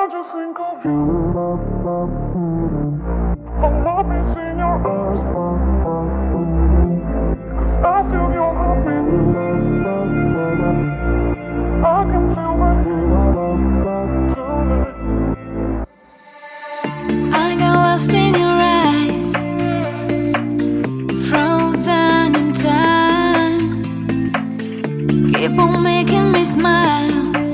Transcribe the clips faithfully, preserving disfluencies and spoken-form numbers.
just think of you. I'm always in your arms. 'Cause I feel your heartbeat. I can feel the heat tonight. I got lost in your eyes, frozen in time. Keep on making me smile,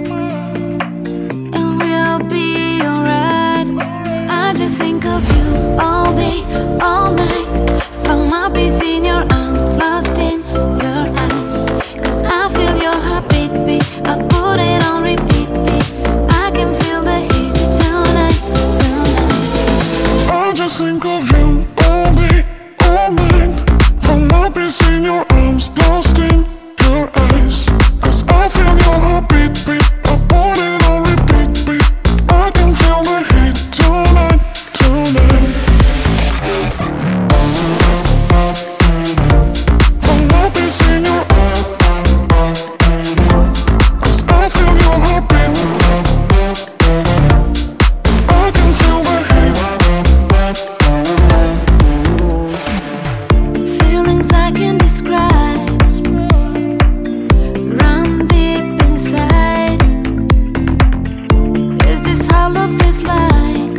and we'll be alright. I just think of you all day, all night. Found my peace in your arms, lost in your eyes. 'Cause I feel your heartbeat beat. I put it on repeat, beat. I can feel the heat tonight, tonight. I just think of you all day, all night. Found my peace in your arms, lost in your eyes. 'Cause I feel your heartbeat beat. I put it on repeat, beat. I can feel the heat tonight, tonight. Found my peace in your arms. 'Cause I feel your heartbeat. I can feel the heat. Feelings I can't describe run deep inside. Is this how love is like?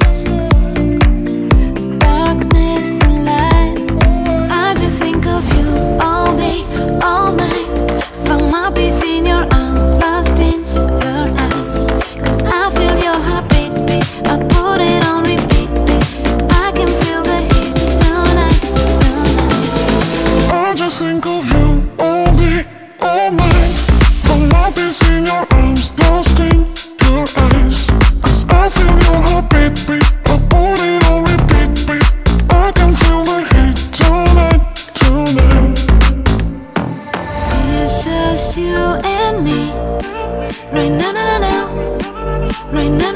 Darkness and light. I just think of you all day, all night. Found my peace in your arms, lost in your eyes. 'Cause I feel your heartbeat beat. I put it on repeat, beat. I can feel the heat tonight, tonight. I just think of you all day, all night. Found my peace in your arms, lost in your eyes. 'Cause I feel your heartbeat beat. I put it on repeat, beat. I can feel the heat tonight, tonight. It's just you and me, right now, now, now, now, right now.